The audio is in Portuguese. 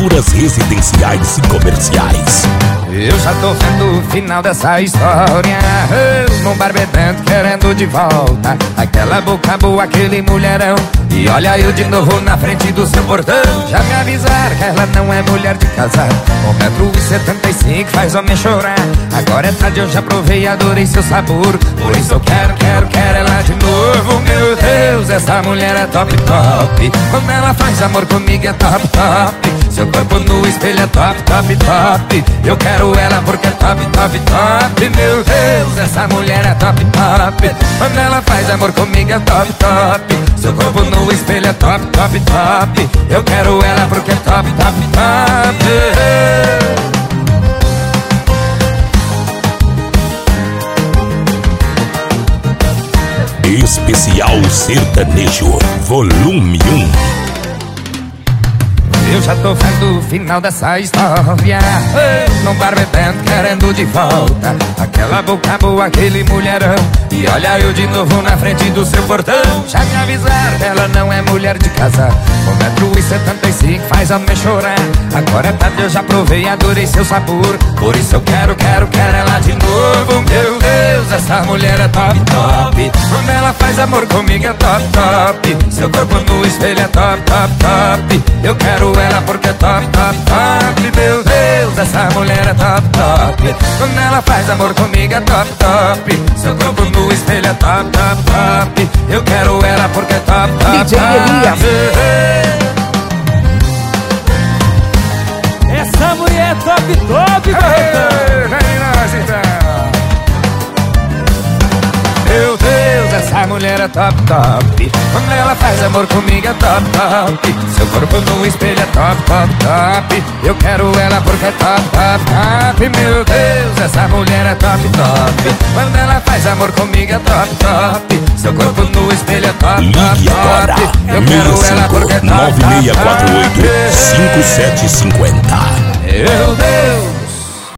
pinturas residenciais e comerciais. Eu já tô vendo o final dessa história. Eu num bar bebendo, querendo de volta aquela boca boa, aquele mulherão. E olha eu de novo na frente do seu portão. Já me avisaram que ela não é mulher de casar. 1,75 m faz homem chorar. Agora é tarde, eu já provei e adorei seu sabor. Por isso eu quero ela de novo. Meu Deus, essa mulher é top, top. Quando ela faz amor comigo é top, top. Seu corpo no espelho é top, top, top. Eu quero ela porque é top, top, top. Meu Deus, essa mulher é top, top. Quando ela faz amor comigo é top, top. Seu corpo no espelho é top, top, top. Eu quero ela porque é top, top, top. Especial Sertanejo, volume 1. Eu já tô vendo o final dessa história. Num bar bebendo, querendo de volta aquela boca boa, aquele mulherão. E olha eu de novo na frente do seu portão. Já me avisaram que ela não é mulher de casar. 1,75 m faz homem chorar. Agora é tarde, eu já provei e adorei seu sabor. Por isso eu quero ela de novo. Meu Deus, essa mulher é top, top. Quando ela faz amor comigo é top, top. Seu corpo no espelho é top, top, top. Eu quero ela porque é top, top, top. Meu Deus, essa mulher é top, top. Quando ela faz amor comigo é top, top. Seu corpo no espelho é top, top, top. Eu quero ela porque é top, top, DJ Elias. Essa mulher é top, top, vem nós então. Meu Deus, essa mulher é top, top. Quando ela faz amor comigo é top, top. Seu corpo no espelho é top, top, top. Eu quero ela porque é top, top, top. Meu Deus, essa mulher é top, top. Quando ela faz amor comigo é top, top. Seu corpo no espelho é top, top, top. Ligue agora, Eu quero ela porque é top, top, top. 9648 5750. Meu Deus.